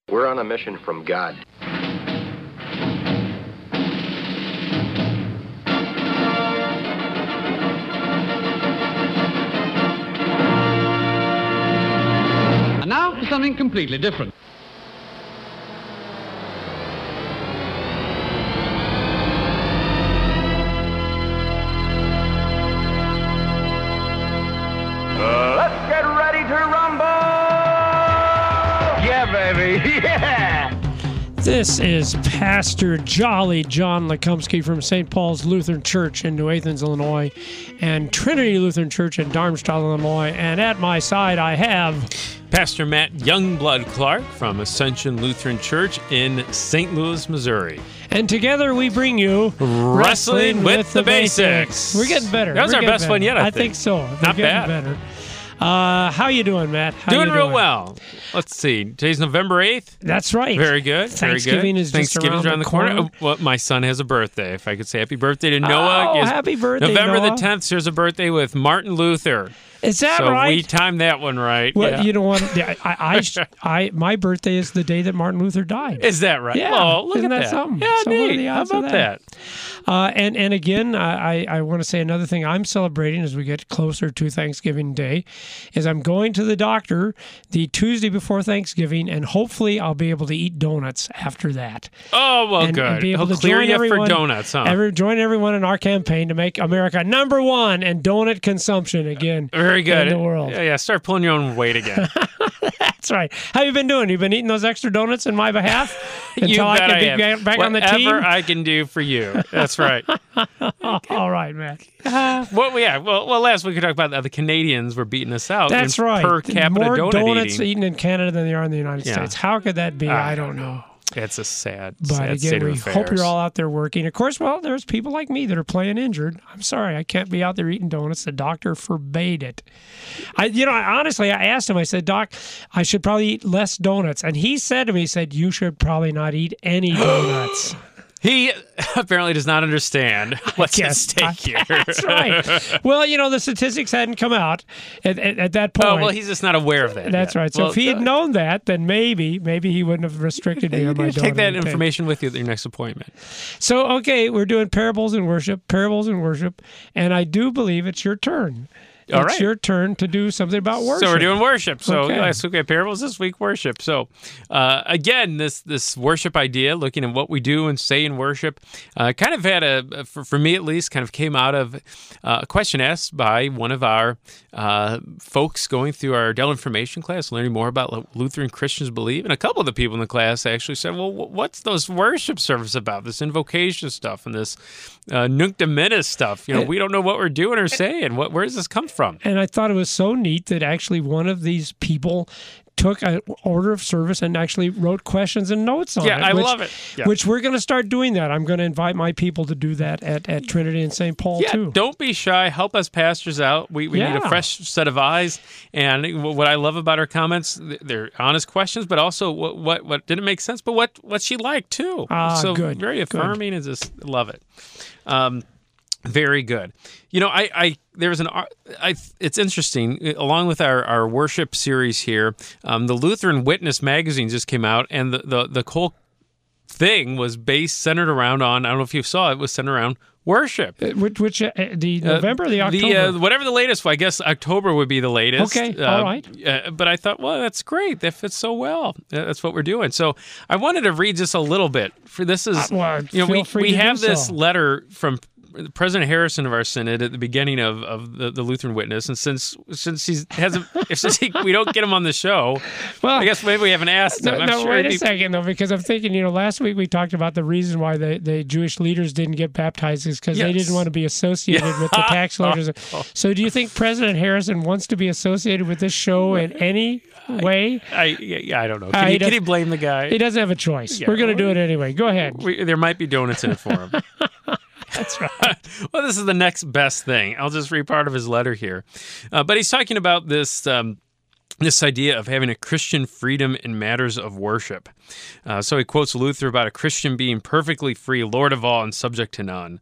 We're on a mission from God. And now for something completely different. Let's get ready to rumble! Yeah, baby, yeah! This is Pastor Jolly John Lekumsky from St. Paul's Lutheran Church in New Athens, Illinois, and Trinity Lutheran Church in Darmstadt, Illinois. And at my side, I have Pastor Matt Youngblood Clark from Ascension Lutheran Church in St. Louis, Missouri. And together we bring you Wrestling with the Basics. We're getting better. That was our best one yet, I think so. We're Not getting bad. better. How you doing, Matt? Doing real well. Let's see. Today's November 8th. That's right. Very good. Thanksgiving is just Thanksgiving's around the corner. Oh, well, my son has a birthday. If I could say happy birthday to Noah. Oh, happy birthday, November Noah. the 10th, there's a birthday with Martin Luther. Is that so right? we timed that one right. Well, yeah. you know what? My birthday is the day that Martin Luther died. Is that right? Yeah. Oh, look Isn't at that something? Yeah, So what are neat. the How odds of about that? that? And again, I want to say another thing I'm celebrating as we get closer to Thanksgiving Day is I'm going to the doctor the Tuesday before Thanksgiving, and hopefully I'll be able to eat donuts after that. Oh, well, And good. be able He'll to clear join you everyone, for donuts, huh? Join everyone in our campaign to make America #1 in donut consumption again. Very good. In the world. Yeah, start pulling your own weight again. That's right. How you been doing? You been eating those extra donuts in my behalf until I bet can be am. back on the team? Whatever I can do for you. That's right. All right, man. Well, last week we talked about how the Canadians were beating us out. That's in right. Per capita More donut donuts eating. eaten in Canada than they are in the United Yeah. States. How could that be? I don't know. It's a sad But sad again, state we of affairs. hope you're all out there working. Of course, well, there's people like me that are playing injured. I'm sorry, I can't be out there eating donuts. The doctor forbade it. Honestly, I asked him, I said, Doc, I should probably eat less donuts. And he said to me, he said, you should probably not eat any donuts. He apparently does not understand what's at stake here. That's right. Well, the statistics hadn't come out at that point. Oh, well, he's just not aware of that. That's yet. right. So Well, if he had known that, then maybe he wouldn't have restricted me on my donut. take that intake. information with you at your next appointment. So, okay, we're doing parables in worship, and I do believe it's your turn. All It's right. your turn to do something about worship. So we're doing worship. So Okay. last week we had parables, this week worship. So again, this worship idea, looking at what we do and say in worship, kind of had for me at least, kind of came out of a question asked by one of our folks going through our Dell information class, learning more about what Lutheran Christians believe. And a couple of the people in the class actually said, well, what's those worship service about, this invocation stuff and this Nunc Dimittis stuff? We don't know what we're doing or saying. Where does this come from? And I thought it was so neat that actually one of these people took an order of service and actually wrote questions and notes on it. I love it. Yeah. Which we're going to start doing that. I'm going to invite my people to do that at Trinity and St. Paul, too. Don't be shy. Help us pastors out. We need a fresh set of eyes. And what I love about her comments, they're honest questions, but also what didn't make sense, but what she liked, too. So good. very affirming and just love it. Very good. There was it's interesting. Along with our worship series here, the Lutheran Witness magazine just came out, and the whole thing was centered around I don't know if you saw it, was centered around worship. Which the November or the October? Whatever the latest. I guess October would be the latest. Okay, all right. But I thought, well, that's great. That fits so well. That's what we're doing. So I wanted to read just a little bit. For this is, feel free we to have do this so. letter from President Harrison of our synod at the beginning of the Lutheran Witness, and since we don't get him on the show, well, I guess maybe we haven't asked him. No, wait a second though, because I'm thinking, last week we talked about the reason why the Jewish leaders didn't get baptized is because they didn't want to be associated with the tax collectors. So, do you think President Harrison wants to be associated with this show in any way? I don't know. Can he blame the guy? He doesn't have a choice. Yeah. We're going to do it anyway. Go ahead. There might be donuts in it for him. That's right. Well, this is the next best thing. I'll just read part of his letter here. But he's talking about this this idea of having a Christian freedom in matters of worship. So he quotes Luther about a Christian being perfectly free, Lord of all, and subject to none.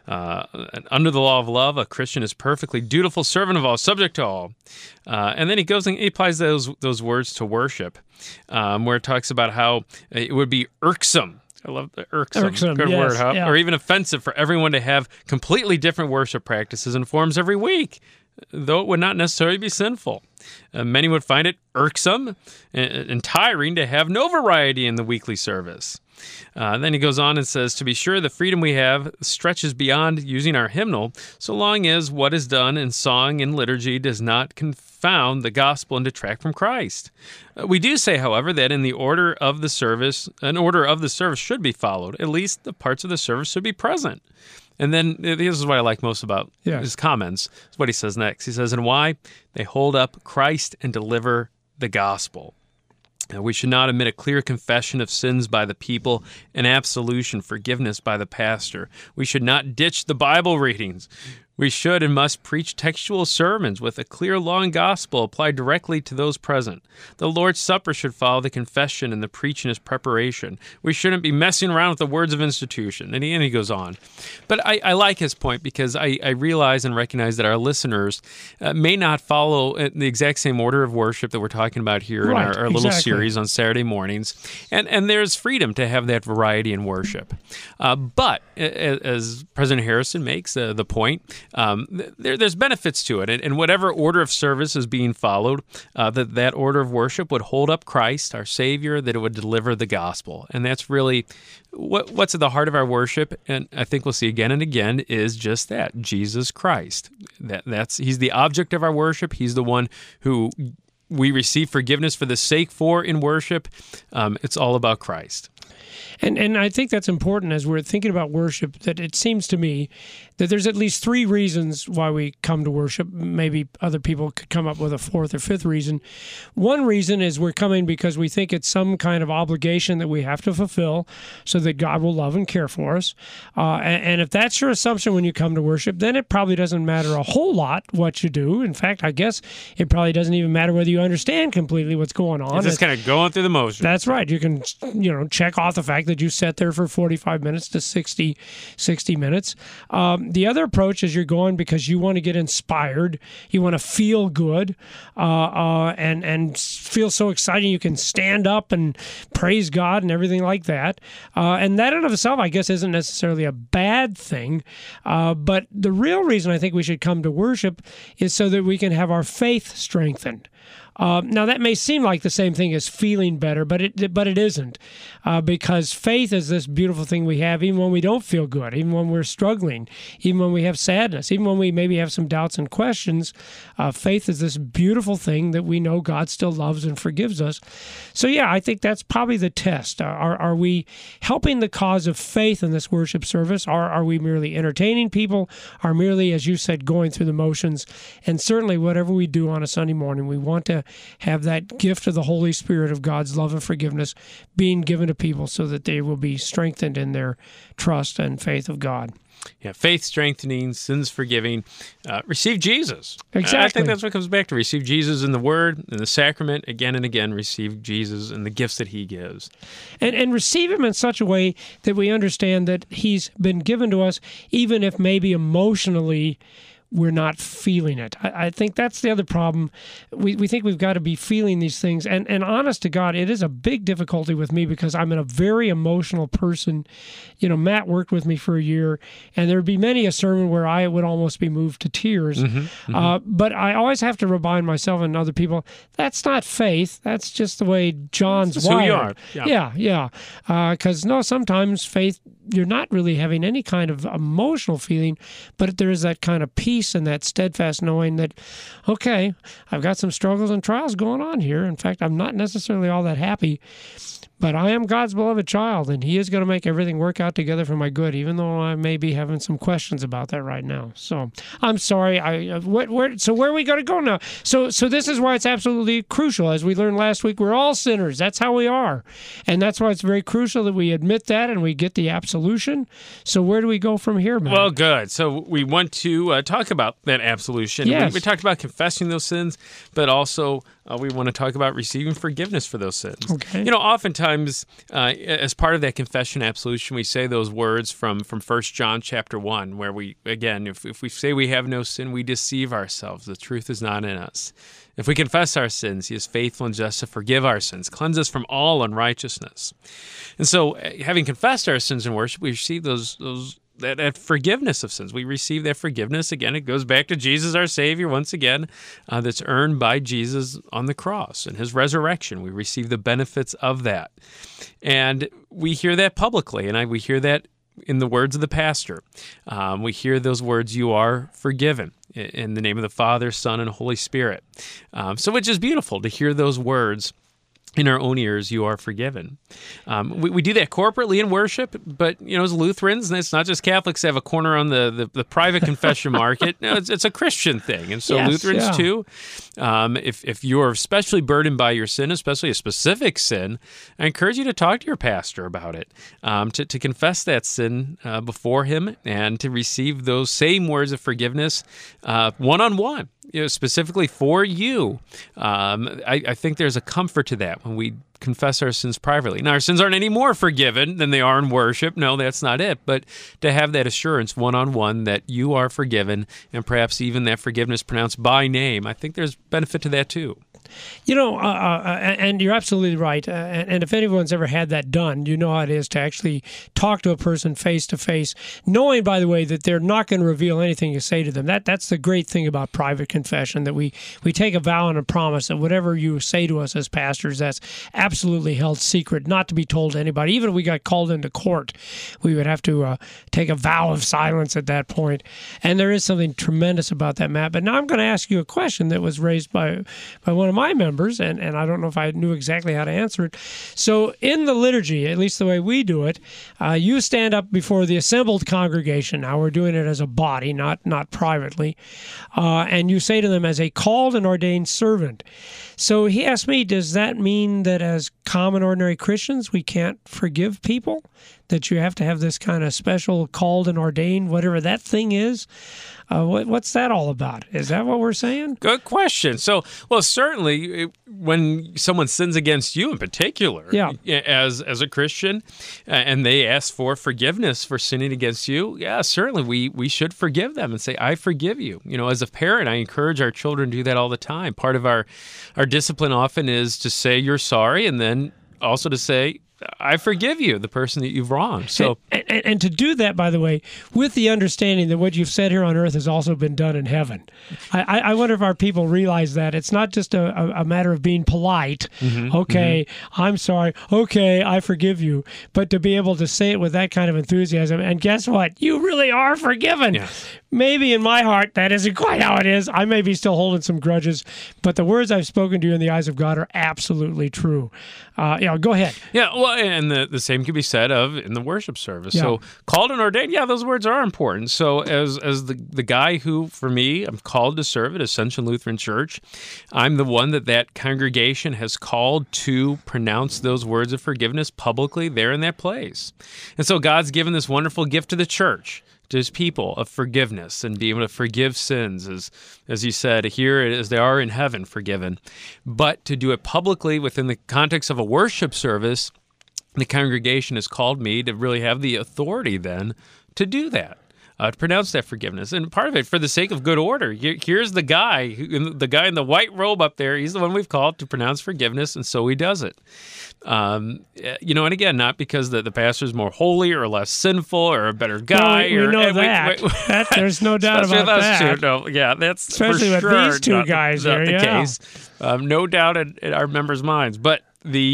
Under the law of love, a Christian is perfectly dutiful, servant of all, subject to all. And then he goes and he applies those words to worship, where it talks about how it would be irksome. I love the irksome. Good yes, word, huh? yeah. Or even offensive for everyone to have completely different worship practices and forms every week, though it would not necessarily be sinful. Many would find it irksome and tiring to have no variety in the weekly service. Then he goes on and says, to be sure, the freedom we have stretches beyond using our hymnal, so long as what is done in song and liturgy does not confound the gospel and detract from Christ. We do say, however, that in the order of the service, an order of the service should be followed. At least the parts of the service should be present. And then this is what I like most about his comments. Is what he says next. He says, and why? They hold up Christ and deliver the gospel. Now, we should not omit a clear confession of sins by the people and absolution, forgiveness by the pastor. We should not ditch the Bible readings. We should and must preach textual sermons with a clear law and gospel applied directly to those present. The Lord's Supper should follow the confession and the preaching as preparation. We shouldn't be messing around with the words of institution. And he goes on. But I like his point because I realize and recognize that our listeners may not follow the exact same order of worship that we're talking about here in our little series on Saturday mornings. And there's freedom to have that variety in worship. But as President Harrison makes the point, there's benefits to it, and whatever order of service is being followed, that order of worship would hold up Christ, our Savior, that it would deliver the gospel, and that's really what's at the heart of our worship. And I think we'll see again and again is just that: Jesus Christ. He's the object of our worship. He's the one who we receive forgiveness for the sake for in worship. It's all about Christ. And I think that's important as we're thinking about worship, that it seems to me that there's at least three reasons why we come to worship. Maybe other people could come up with a fourth or fifth reason. One reason is we're coming because we think it's some kind of obligation that we have to fulfill so that God will love and care for us. And if that's your assumption when you come to worship, then it probably doesn't matter a whole lot what you do. In fact, I guess it probably doesn't even matter whether you understand completely what's going on. It's just kind of going through the motions. That's right. You can, check off the fact that you sat there for 45 minutes to 60 minutes. The other approach is you're going because you want to get inspired. You want to feel good and feel so exciting you can stand up and praise God and everything like that. And that in and of itself, I guess, isn't necessarily a bad thing. But the real reason I think we should come to worship is so that we can have our faith strengthened. Now, that may seem like the same thing as feeling better, but it isn't, because faith is this beautiful thing we have even when we don't feel good, even when we're struggling, even when we have sadness, even when we maybe have some doubts and questions. Faith is this beautiful thing that we know God still loves and forgives us. So, yeah, I think that's probably the test. Are we helping the cause of faith in this worship service? Are we merely entertaining people? Are merely, as you said, going through the motions? And certainly whatever we do on a Sunday morning, we want to have that gift of the Holy Spirit of God's love and forgiveness being given to people so that they will be strengthened in their trust and faith of God. Yeah, faith strengthening, sins forgiving, receive Jesus. Exactly. I think that's what comes back to. Receive Jesus in the Word, in the sacrament, again and again, receive Jesus and the gifts that He gives. And receive Him in such a way that we understand that He's been given to us, even if maybe emotionally we're not feeling it. I think that's the other problem. We think we've got to be feeling these things. And honest to God, it is a big difficulty with me because I'm a very emotional person. Matt worked with me for a year, and there would be many a sermon where I would almost be moved to tears. But I always have to remind myself and other people, that's not faith. That's just the way John's wired. Who you are. Yeah. Because, sometimes faith, you're not really having any kind of emotional feeling, but there is that kind of peace and that steadfast knowing that, okay, I've got some struggles and trials going on here. In fact, I'm not necessarily all that happy, but I am God's beloved child, and He is going to make everything work out together for my good, even though I may be having some questions about that right now. So I'm sorry. So where are we going to go now? So this is why it's absolutely crucial. As we learned last week, we're all sinners. That's how we are. And that's why it's very crucial that we admit that and we get the absolution. So where do we go from here, Matt? Well, good. So we want to talk about that absolution. Yes. We talked about confessing those sins, but also we want to talk about receiving forgiveness for those sins. Okay. Oftentimes, as part of that confession absolution, we say those words from 1 John chapter 1, where we, again, if we say we have no sin, we deceive ourselves. The truth is not in us. If we confess our sins, he is faithful and just to forgive our sins, cleanse us from all unrighteousness. And so, having confessed our sins in worship, we receive that forgiveness of sins. We receive that forgiveness. Again, it goes back to Jesus, our Savior, once again, that's earned by Jesus on the cross and his resurrection. We receive the benefits of that. And we hear that publicly, and we hear that in the words of the pastor. We hear those words, "You are forgiven," in the name of the Father, Son, and Holy Spirit. So which is beautiful to hear those words in our own ears. You are forgiven. We do that corporately in worship, but as Lutherans, and it's not just Catholics that have a corner on the private confession market. No, it's a Christian thing, and so Yes, Lutherans too. If you're especially burdened by your sin, especially a specific sin, I encourage you to talk to your pastor about it, to confess that sin before him, and to receive those same words of forgiveness one-on-one. Specifically for you. I think there's a comfort to that when we confess our sins privately. Now, our sins aren't any more forgiven than they are in worship. No, that's not it. But to have that assurance one-on-one that you are forgiven, and perhaps even that forgiveness pronounced by name, I think there's benefit to that too. And you're absolutely right. And if anyone's ever had that done, you know how it is to actually talk to a person face to face, knowing, by the way, that they're not going to reveal anything you say to them. That's the great thing about private confession, that we take a vow and a promise that whatever you say to us as pastors, that's absolutely held secret, not to be told to anybody. Even if we got called into court, we would have to take a vow of silence at that point. And there is something tremendous about that, Matt. But now I'm going to ask you a question that was raised by one of my members, and I don't know if I knew exactly how to answer it. So in the liturgy, at least the way we do it, you stand up before the assembled congregation. Now we're doing it as a body, not privately, and you say to them as a called and ordained servant. So he asked me, does that mean that as common ordinary Christians we can't forgive people? That you have to have this kind of special called and ordained, whatever that thing is? What's that all about? Is that what we're saying? Good question. So, well, certainly when someone sins against you in particular, as a Christian, and they ask for forgiveness for sinning against you, certainly we should forgive them and say, I forgive you. As a parent, I encourage our children to do that all the time. Part of our discipline often is to say you're sorry, and then also to say, I forgive you, the person that you've wronged. So, and to do that, by the way, with the understanding that what you've said here on earth has also been done in heaven. I wonder if our people realize that it's not just a matter of being polite. Okay, I'm sorry. Okay, I forgive you. But to be able to say it with that kind of enthusiasm, and guess what? You really are forgiven. Yeah. Maybe in my heart, that isn't quite how it is. I may be still holding some grudges, but the words I've spoken to you in the eyes of God are absolutely true. Go ahead. Yeah, well, and the same can be said of in the worship service. Yeah. So called and ordained, those words are important. So as the guy who, for me, I'm called to serve at Ascension Lutheran Church, I'm the one that congregation has called to pronounce those words of forgiveness publicly there in that place. And so God's given this wonderful gift to the church, to his people, of forgiveness and be able to forgive sins, as he said, here as they are in heaven forgiven. But to do it publicly within the context of a worship service, the congregation has called me to really have the authority then to do that, to pronounce that forgiveness. And part of it, for the sake of good order, here's the guy in the white robe up there. He's the one we've called to pronounce forgiveness, and so he does it. And again, not because the pastor's more holy or less sinful or a better guy. We know that. There's no doubt about that. No, that's especially for with sure these two guys not here. The case. No doubt in our members' minds. But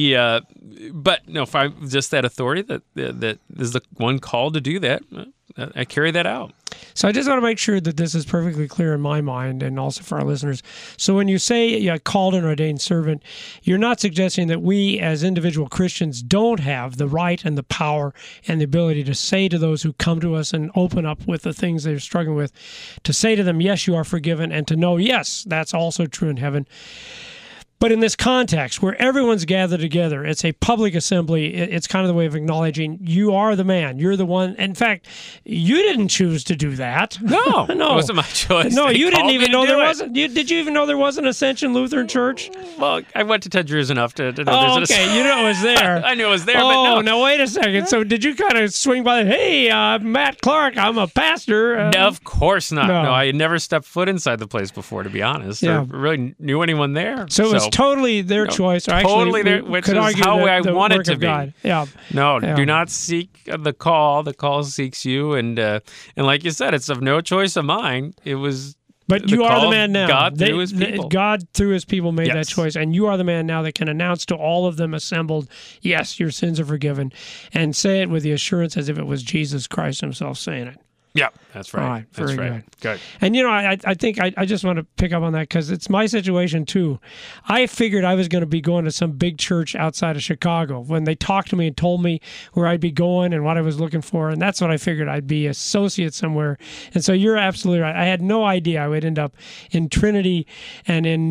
if I'm just that authority that is the one called to do that, I carry that out. So I just want to make sure that this is perfectly clear in my mind and also for our listeners. So when you say called and ordained servant, you're not suggesting that we as individual Christians don't have the right and the power and the ability to say to those who come to us and open up with the things they're struggling with, to say to them, yes, you are forgiven, and to know, yes, that's also true in heaven. But in this context where everyone's gathered together, it's a public assembly. It's kind of the way of acknowledging you are the man. You're the one. In fact, you didn't choose to do that. No, no, it wasn't my choice. No, They you didn't called me even to know do there it. wasn't. Did you even know there was an Ascension Lutheran Church? Well, I went to Ted Drew's enough to know Oh, there's okay. You know it was there. I knew it was there, Oh, but no. now wait a second. So did you kind of swing by? Hey, Matt Clark, I'm a pastor. No, of course not. No. No, I had never stepped foot inside the place before, to be honest. Yeah. Or really knew anyone there. So it was totally their choice. Or actually, totally their- we which could is argue how that I the want it work to of be. God. Yeah. No, Yeah. do not seek the call. The call seeks you, and like you said, it's of no choice of mine. It was. But the you are call the of man now. God through His people. God through His people made that Yes. choice, and you are the man now that can announce to all of them assembled, "Yes, your sins are forgiven," and say it with the assurance as if it was Jesus Christ Himself saying it. Yeah, that's right. All right, That's very right. Good. And I think I just want to pick up on that because it's my situation too. I figured I was going to be going to some big church outside of Chicago when they talked to me and told me where I'd be going and what I was looking for, and that's what I figured I'd be associate somewhere. And so you're absolutely right. I had no idea I would end up in Trinity and in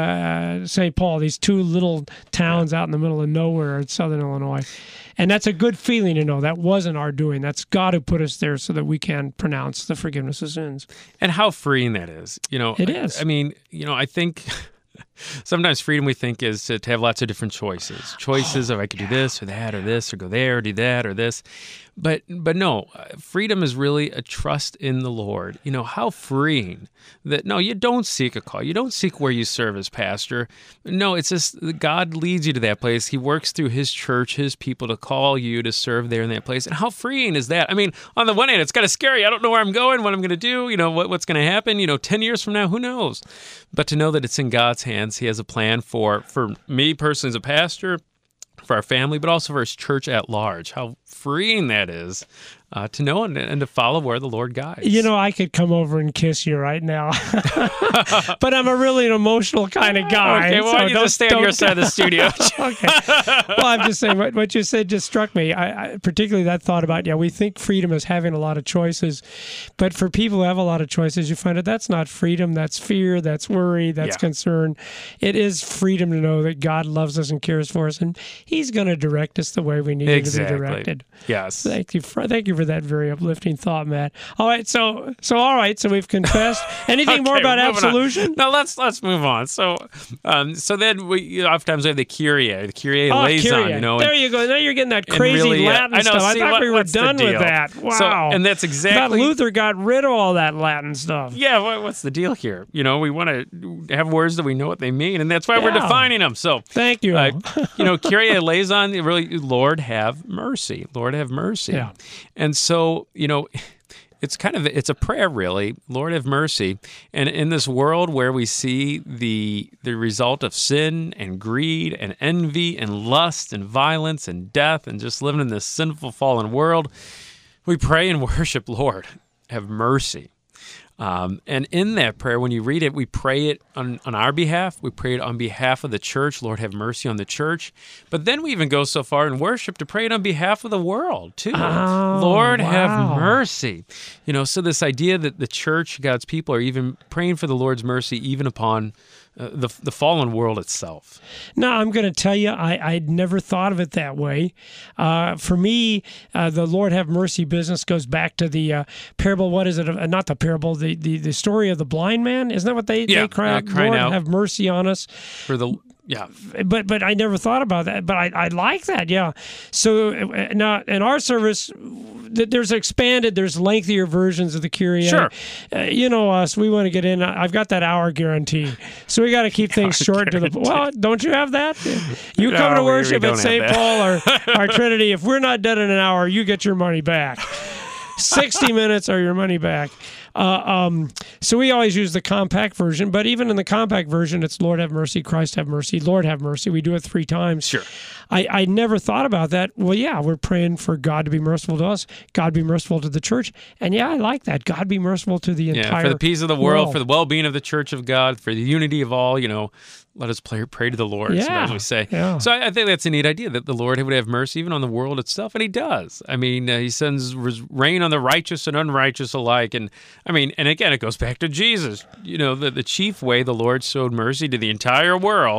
New St. Paul, these two little towns out in the middle of nowhere in Southern Illinois. And that's a good feeling to know that wasn't our doing. That's God who put us there so that we can pronounce the forgiveness of sins. And how freeing that is. It is. I mean, I think sometimes freedom we think is to have lots of different choices. Choices of I could do this or that or this or go there or do that or this. But no, freedom is really a trust in the Lord. How freeing that, no, you don't seek a call. You don't seek where you serve as pastor. No, it's just that God leads you to that place. He works through His church, His people to call you to serve there in that place. And how freeing is that? I mean, on the one hand, it's kind of scary. I don't know where I'm going, what I'm going to do, what's going to happen, 10 years from now, who knows? But to know that it's in God's hands. He has a plan for me personally as a pastor, for our family, but also for His church at large. How freeing that is to know and to follow where the Lord guides. I could come over and kiss you right now, but I'm a really an emotional kind of guy. Okay, well, so you just stay on your side of the studio. Okay. Well, I'm just saying what you said just struck me. I particularly that thought about, we think freedom is having a lot of choices, but for people who have a lot of choices, you find out that's not freedom. That's fear. That's worry. That's concern. It is freedom to know that God loves us and cares for us, and He's going to direct us the way we need to be directed. Yes. Thank you for that very uplifting thought, Matt. All right, so we've confessed. Anything more about moving on. absolution? No, let's move on. So then we oftentimes we have the Kyrie eleison. Kyrie. There you go. Now you're getting that crazy really, Latin I know, stuff. see, I thought we were what's the done with deal? that. Wow. So, and that's exactly. That Luther got rid of all that Latin stuff. Yeah, what's the deal here? We want to have words that we know what they mean, and that's why we're defining them. So thank you. Kyrie eleison, really, Lord have mercy. Lord have mercy. Yeah. And so, it's a prayer, really. Lord have mercy. And in this world where we see the result of sin and greed and envy and lust and violence and death and just living in this sinful, fallen world, we pray and worship, Lord, have mercy. And in that prayer, when you read it, we pray it on our behalf. We pray it on behalf of the church. Lord, have mercy on the church. But then we even go so far in worship to pray it on behalf of the world, too. Lord, have mercy. So this idea that the church, God's people, are even praying for the Lord's mercy even upon the fallen world itself. No, I'm going to tell you, I'd never thought of it that way. For me, the Lord have mercy business goes back to the parable. What is it? Not the parable, the story of the blind man. Isn't that what they cry out? crying Lord, out have mercy on us. for the. Yeah, but I never thought about that. But I like that. Yeah. So now in our service, there's lengthier versions of the Kyrie. Sure. Us, we want to get in. I've got that hour guarantee, so we got to keep things short to the. Well, don't you have that? You come to we worship don't at have St. that. Paul or our Trinity. If we're not done in an hour, you get your money back. 60 minutes or your money back. So we always use the compact version, but even in the compact version, it's Lord have mercy, Christ have mercy, Lord have mercy. We do it 3 times. Sure. I never thought about that. Well, yeah, we're praying for God to be merciful to us, God be merciful to the church. And yeah, I like that. God be merciful to the entire for the peace of the world, for the well-being of the church of God, for the unity of all, let us pray to the Lord, sometimes we say. Yeah. So I think that's a neat idea, that the Lord would have mercy even on the world itself, and He does. I mean, He sends rain on the righteous and unrighteous alike. And and again, it goes back to Jesus. The chief way the Lord showed mercy to the entire world,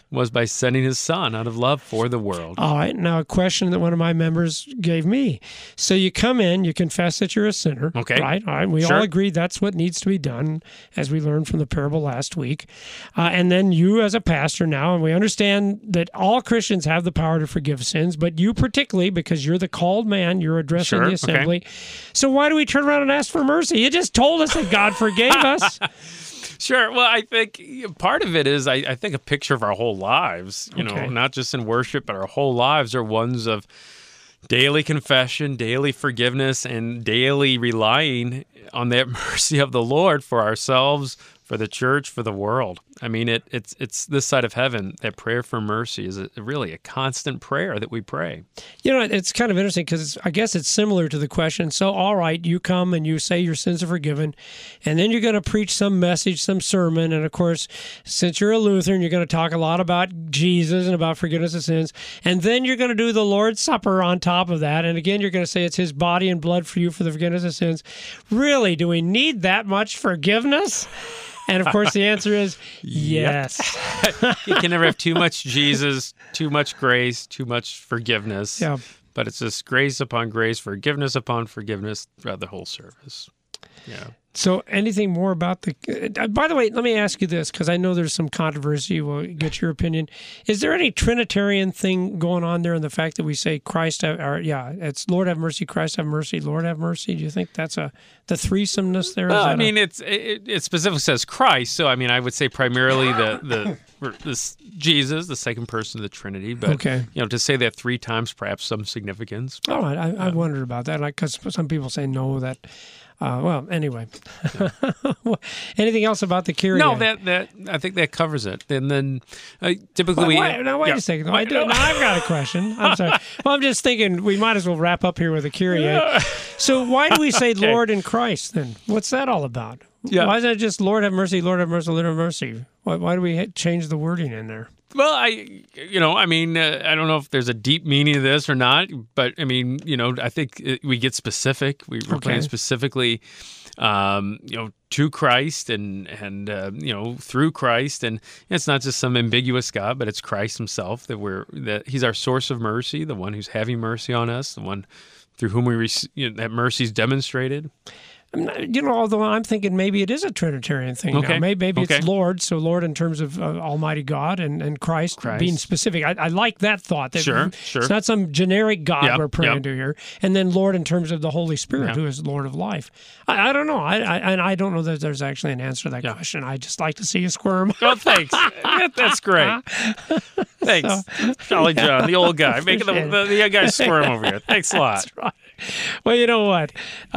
was by sending his son out of love for the world. All right. Now, a question that one of my members gave me. So you come in, you confess that you're a sinner. Okay. Right? All right. We Sure. all agree that's what needs to be done, as we learned from the parable last week. And then you, as a pastor now, and we understand that all Christians have the power to forgive sins, but you particularly, because you're the called man, you're addressing Sure, the okay. assembly. So why do we turn around and ask for mercy? You just told us that God forgave us. Sure. Well, I think part of it is, I think, a picture of our whole lives, you know, Okay. not just in worship, but our whole lives are ones of daily confession, daily forgiveness, and daily relying on that mercy of the Lord for ourselves, for the church, for the world. I mean, it's this side of heaven. That prayer for mercy is really a constant prayer that we pray. You know, it's kind of interesting because I guess it's similar to the question. So, all right, you come and you say your sins are forgiven, and then you're going to preach some message, some sermon. And of course, since you're a Lutheran, you're going to talk a lot about Jesus and about forgiveness of sins. And then you're going to do the Lord's Supper on top of that. And again, you're going to say it's his body and blood for you for the forgiveness of sins. Really, do we need that much forgiveness? And of course, the answer is yes. You can never have too much Jesus, too much grace, too much forgiveness. Yeah. But it's just grace upon grace, forgiveness upon forgiveness throughout the whole service. Yeah. So anything more about the... by the way, let me ask you this, because I know there's some controversy. We'll get your opinion. Is there any Trinitarian thing going on there in the fact that we say Christ... it's Lord have mercy, Christ have mercy, Lord have mercy? Do you think that's the threesomeness there? Well, I mean, it specifically says Christ, so I mean, I would say primarily this Jesus, the second person of the Trinity, but Okay. you know, to say that three times, perhaps some significance. All right, I wondered about that, because some people say no, that... well, anyway. Anything else about the Kyrie? No, that I think that covers it. And then typically Wait a second. Now, I've got a question. I'm sorry. Well, I'm just thinking we might as well wrap up here with the Kyrie. So why do we say Okay. Lord in Christ then? What's that all about? Yeah. Why is it just Lord have mercy, Lord have mercy, Lord have mercy? Why do we change the wording in there? Well, I don't know if there's a deep meaning to this or not, but I mean, I think we get specific. We're praying specifically, to Christ and through Christ, and it's not just some ambiguous God, but it's Christ Himself that He's our source of mercy, the one who's having mercy on us, the one through whom that mercy is demonstrated. Although I'm thinking maybe it is a Trinitarian thing Okay. now. Maybe Okay. it's Lord, so Lord in terms of Almighty God and Christ being specific. I like that thought. That Sure. It's not some generic God Yep, we're praying yep. to here. And then Lord in terms of the Holy Spirit, Yeah. who is Lord of life. I don't know. I don't know that there's actually an answer to that question. I just like to see you squirm. Oh, thanks. That's great. Thanks. Jolly John, the old guy, making the young guy squirm over here. Thanks a lot. That's right. Well, you know what?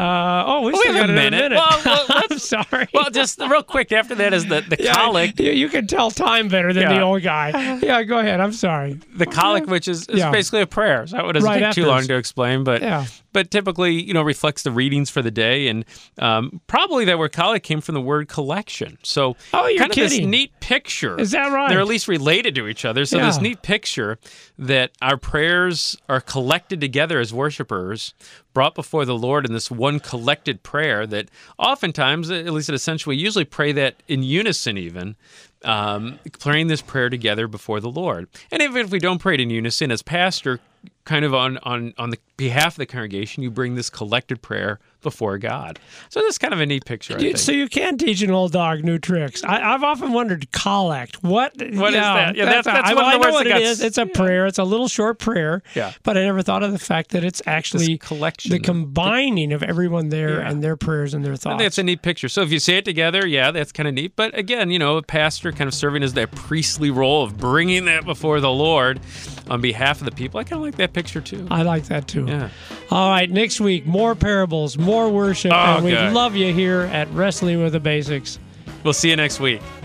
We still have got a another minute. Well, I'm sorry. Well, just real quick, after that is the colic. You can tell time better than the old guy. Yeah, go ahead. I'm sorry. The colic, which is Yeah. basically a prayer. So it doesn't Right take too after long this. to explain, but Yeah. but typically, reflects the readings for the day, and probably that word colic came from the word collection. So Oh, you're kind of this kidding. neat picture. Is that right? They're at least related to each other. So this Yeah. neat picture that our prayers are collected together as worshipers, brought before the Lord in this one collected prayer that oftentimes, at least at Essential, we usually pray that in unison even, praying this prayer together before the Lord. And even if we don't pray it in unison, as pastor, kind of on the behalf of the congregation, you bring this collected prayer before God. So that's kind of a neat picture, I think. So you can teach an old dog new tricks. I've often wondered, collect. What is that? Yeah, that's one of the I know words what that it got is. It's a prayer. It's a little short prayer. Yeah. But I never thought of the fact that it's actually This collection. the combining of everyone there Yeah. and their prayers and their I thoughts. think it's a neat picture. So if you say it together, yeah, that's kind of neat. But again, a pastor kind of serving as that priestly role of bringing that before the Lord on behalf of the people. I kind of like that picture too. I like that too. Yeah. All right, next week, more parables, more worship, Oh, and we good. love you here at Wrestling with the Basics. We'll see you next week.